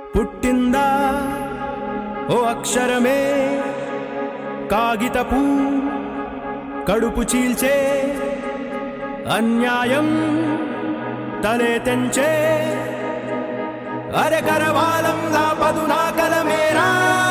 పుట్టిందా ఓ అక్షరమే కాగితపు కడుపు చీల్చే అన్యాయం తలే తెంచే అరే కరవాలంలా పదునా కలమేరా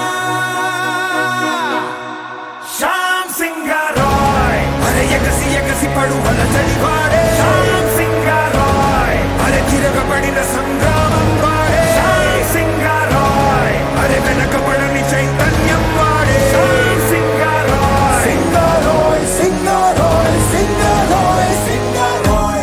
శ్యామ్ సింగ్ రాయ్ అరే ఎగసి పడువల చలివాడే శ్యామ్ సింగ్ రాయ్ అరే తిరగబడిన సంగ్రామం వాడే శ్యామ్ సింగ్ రాయ్ అరే వెనకబడని చైతన్యం వాడే శ్యామ్ సింగ్ రాయ్ సింగ్ రాయ్ సింగ్ రాయ్ సింగ్ రాయ్ సింగ్ రాయ్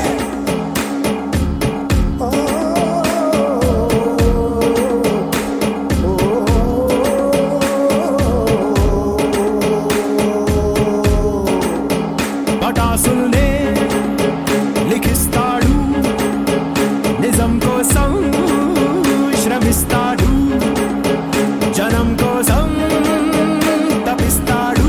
పటాసుల్నే లిఖిస్తాడు నిజం కోసం శ్రమిస్తాడు జనం కోసం తపిస్తాడు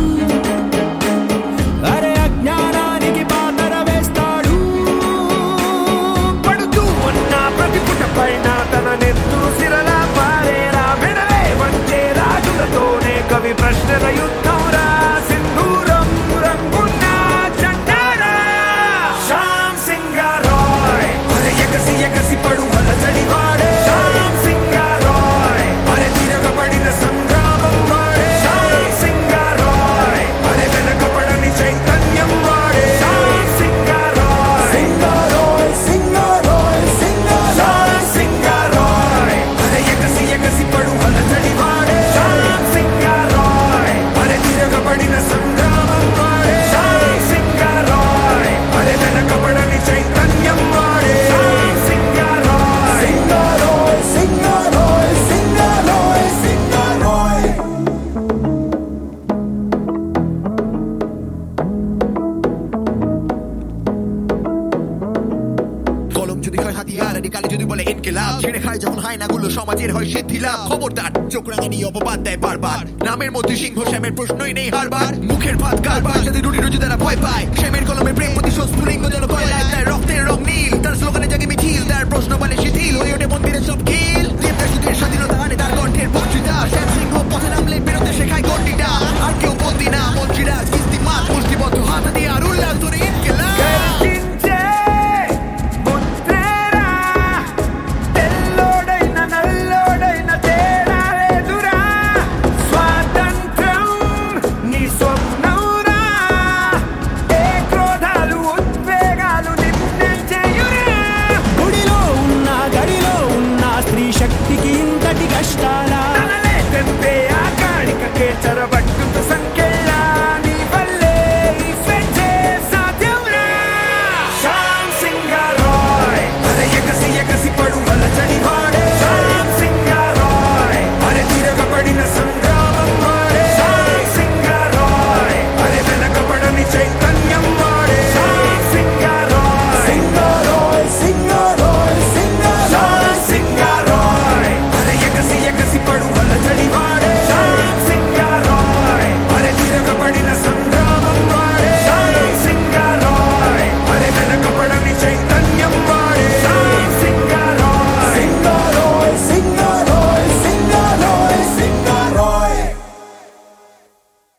అరే అజ్ఞానానికి పాతర వేస్తాడు పడుతూ ఉన్న ప్రతి పుట పైన తన నెత్తురు సిరలా పారేరా మెడలే వంచే రాజులతోనే కవి ప్రశ్నల యుద్ధం రా సింధూరం రంగున్న జెండారా శ్యామ్ సింగ్ రాయ్ అరే ఎగసి పడువల చలివాడే శ్యామ్ సింగ్ రాయ్ అరే తిరగబడిన సంగ్రామం వాడే శ్యామ్ సింగ్ రాయ్ అరే వెనకబడని చైతన్యం వాడే శ్యామ్ సింగ్ రాయ్ సింగ్ రాయ్ సింగ్ రాయ్ సింగ్ రాయ్ సింగ్ రాయ్ అరే ఎగసి పడువల చలివాడే శ్యామ్ సింగ్ రాయ్ అరే తిరగబడిన సంగ్రామం వాడే శ్యామ్ సింగ్ రాయ్ అరే వెనకబడని చైతన్యం వాడే శ్యామ్ సింగ్ రాయ్ సింగ్ రాయ్ సింగ్ రాయ్ సింగ్ రాయ్ సింగ్ రాయ్ কলম যদি হয় হাতিয়ার আর কালি যদি বলে ইনকিলাব ছেড়ে খায় যখন হয় না গুলো সমাজের হয় সিদ্ধিলাভ খবরদার চোখ রাঙানি অপবাদ দেয় বারবার নামের মধ্যে সিংহ শ্যামের প্রশ্নই নেই হারবার মুখের ভাত কারবার যদি রুটি তারা ভয় পায় শ্যামের কলমে প্রেম প্রতিশোধ স্ফুলিঙ্গ যেন কয়লায় তার রক্তের রং নীল তার স্লোগানে জাগে মিছিল তার প্রশ্ন বলে শিথিল হয়ে ওঠে মন্দিরের সব